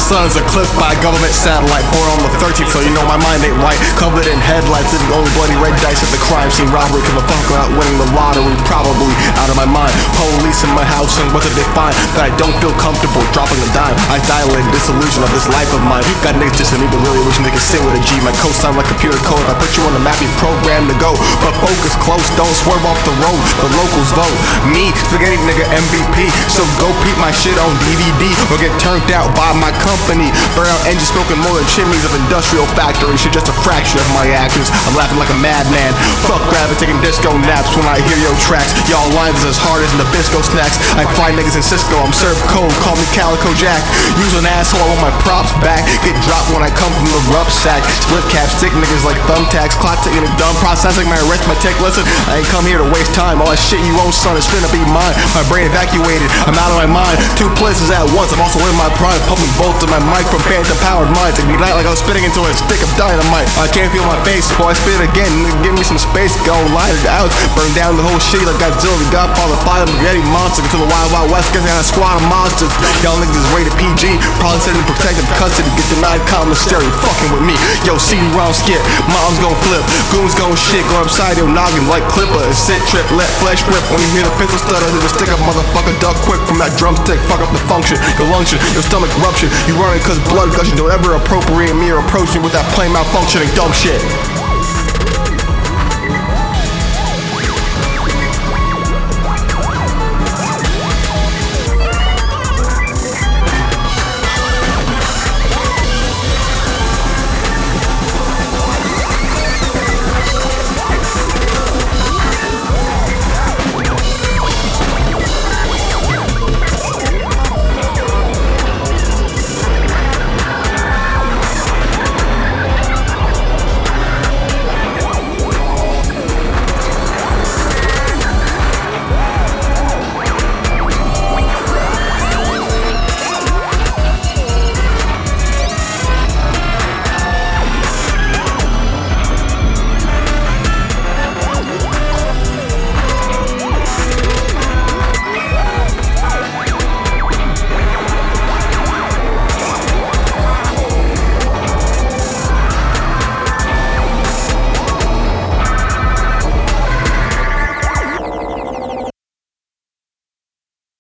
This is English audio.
sun's eclipsed by a government satellite. Born on the 13th, so you know my mind ain't right. Covered in headlights, living only bloody red dice at the crime scene. Robbery, cause the fuck out winning the lottery. Probably out of my mind. Police in my house, and what did they find? That I don't feel comfortable dropping a dime. I dilate disillusion of this life of mine. Got niggas just me, but really wishing they could sing with a G. My code sound like computer code. If I put you on the map, you programmed to go. But focus close, don't swerve off the road. The locals vote me, spaghetti nigga MVP. So go peep my shit on DVD or get turned out by my company. Burn out engines smoking more than chimneys of industrial factories. Shit just a fraction of my actions. I'm laughing like a madman. Fuck grabbing, taking disco naps when I hear your tracks. Y'all lines is as hard as Nabisco snacks. I fry niggas in Cisco, I'm served cold. Call me Calico Jack. Use an asshole on my props back. Get dropped when I come from the rough sack. Split cap, stick niggas like thumbtacks. Clock taking it done, processing my arithmetic. Listen, I ain't come here to waste time. All that shit you own, son, is finna be mine. My brain evacuated, I'm out of my mind. Two places at once, I'm also in my prime. Pumping bolts in my mic from phantom powered minds. Ignite like I was spitting into a stick of dynamite. I can't feel my face, boy, I spit again. Give me some space, go light it out. Burn down the whole shit like Godzilla, the Godfather, Fire, Spaghetti Monster. To the wild, wild west, guessing I got a squad of monsters. Y'all niggas is rated PG, probably sitting in protective custody. Get denied commissary, fucking with me. Yo, CD-ROM skip, mom's gon' flip. Goons gon' shit, go upside your noggin like Clipper. And sit trip, let flesh rip. When you hear the pistol stutter, there's a stick up, motherfucker, duck quick from that drumstick. Fuck up the function, your luncheon, your stomach rupture. You running cause blood gushing, don't ever appropriate me or approach me with that plain malfunctioning dumb shit.